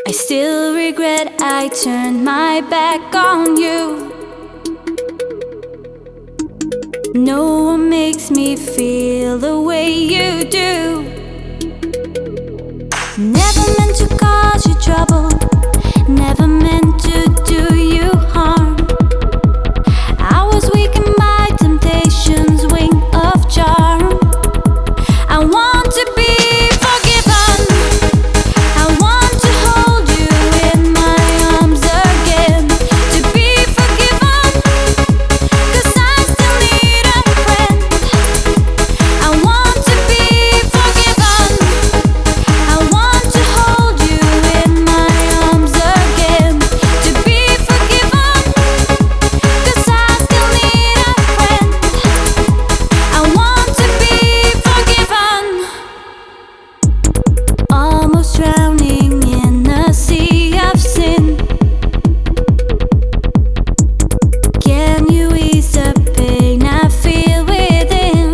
I still regret I turned my back on you. No one makes me feel the way you do. Never meant to cause you trouble, never meant to do you harm. I was weak in my temptation's wing of charm. I want to be forgiven. I want to hold you in my arms again. To be forgiven, 'cause I still need a friend. I want to be forgiven. I want to hold you in my arms again. To be forgiven, 'cause I still need a friend. I want to be forgiven. Almost drowning in a sea of sin. Can you ease the pain I feel within?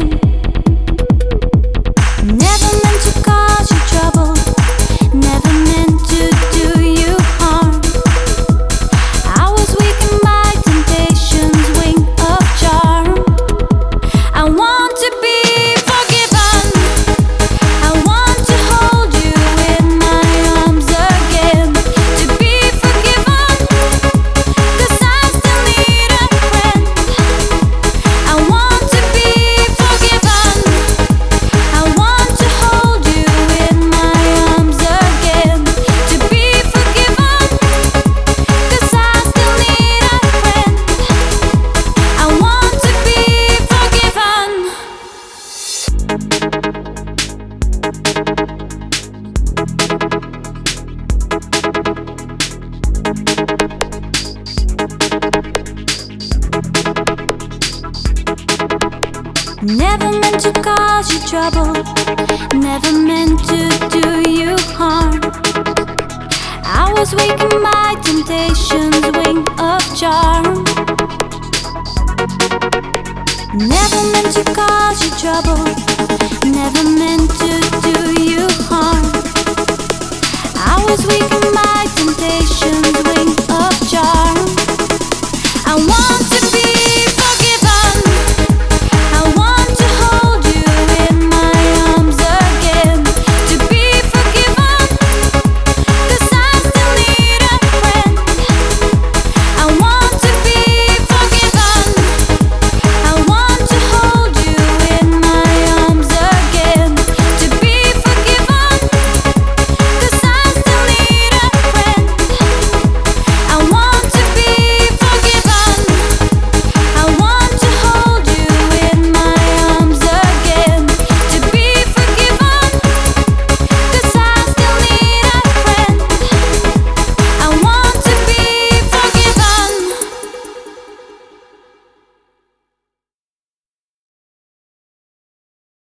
Never meant to cause you trouble, never meant to do you harm. I was weak in my temptation's wing of charm. I want to be forgiven. I want to hold you in my arms again. To be forgiven, 'cause I still need a friend. I want to be forgiven. I want to hold you in my arms again. To be forgiven, 'cause I still need a friend. I want to be forgiven. Never meant to cause you trouble, never meant to do you harm. I was weak in my temptation's wing of charm. Never meant to cause you trouble, never meant to do you harm.